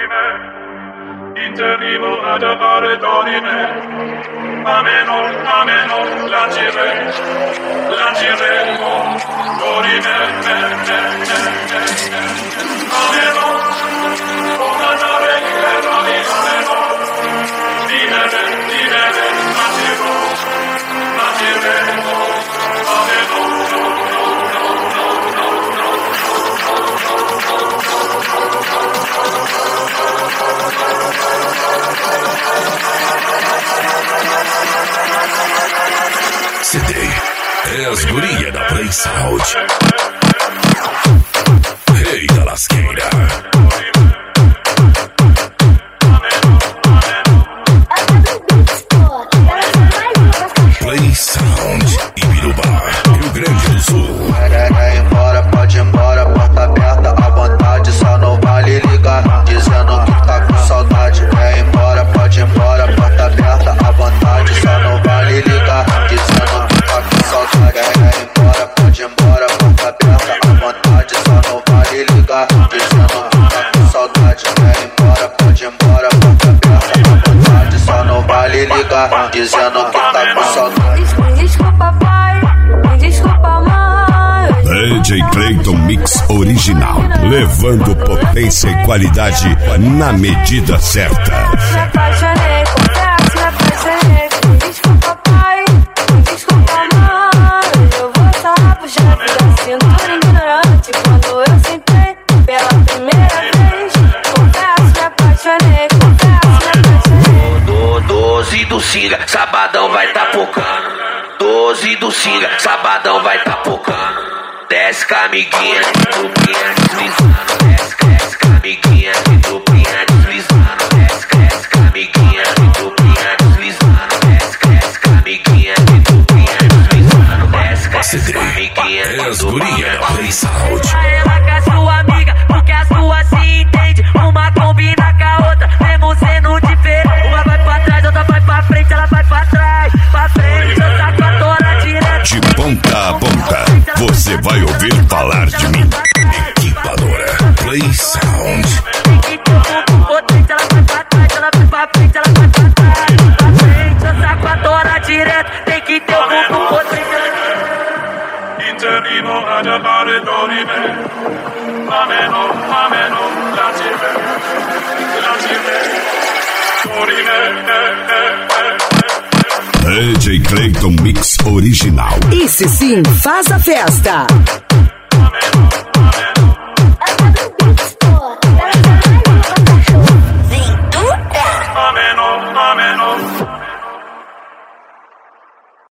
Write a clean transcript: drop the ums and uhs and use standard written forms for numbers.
Intervivo ad appare dorime. Ameno, lanciremo, dorime, ameno, una nave che ramino, dinere, lanciremo, ameno. CD é as gurias da Play Sound. Rei da lasqueira. Play Sound Ibirubá, Rio Grande do Sul. Quer ir embora, pode ir embora, porta aberta à vontade, só não vale ligar, dizendo que tá com saudade. Quer ir embora, pode ir embora, porta aberta à vontade, só não vale ligar, dizendo que tá com saudade. Quer ir embora, pode ir embora, porta aberta à vontade, só não vale ligar, dizendo que tá com saudade. Quer ir embora, pode ir embora, porta aberta à vontade, só não vale ligar, dizendo que tá com saudade. Desculpa, pai, desculpa, mãe. DJ Clayton Mix Original, levando potência e qualidade na medida certa. Me apaixonei, confesso, me apaixonei. Desculpa, pai, desculpa, mãe. Eu vou só puxar da cintura ignorante quando eu sentei pela primeira vez. Confesso, me apaixonei, confesso, me apaixonei. 12 do Singa, sabadão vai tá pocando. 12 do Singa, sabadão vai tá pocando. Desce com a amiguinha, duplinha deslizando. Desce com a amiguinha, duplinha deslizando. Desce com a amiguinha, duplinha deslizando. Desce com a amiguinha, duplinha deslizando. Desce com a amiguinha, é as gurias da Play Sound. ela com a sua amiga, porque a sua se entende. Uma combina com a outra, mesmo sendo diferente. Uma vai pra trás, outra vai pra frente, ela vai pra trás. Pra frente, eu saco a tola direto. De ponta a ponta, você vai ouvir falar de mim. Equipadora Play Sound. Tem que ter um bumbum potente, ela vai pra trás, ela vai pra frente, ela vai pra trás. Pra frente, eu saco a tola direto. Tem que ter um bumbum potente. Intervivo ad appare dorime. Ameno, lanciremo, dorime, DJ Clayton Mix Original. Esse sim faz a festa. ameno,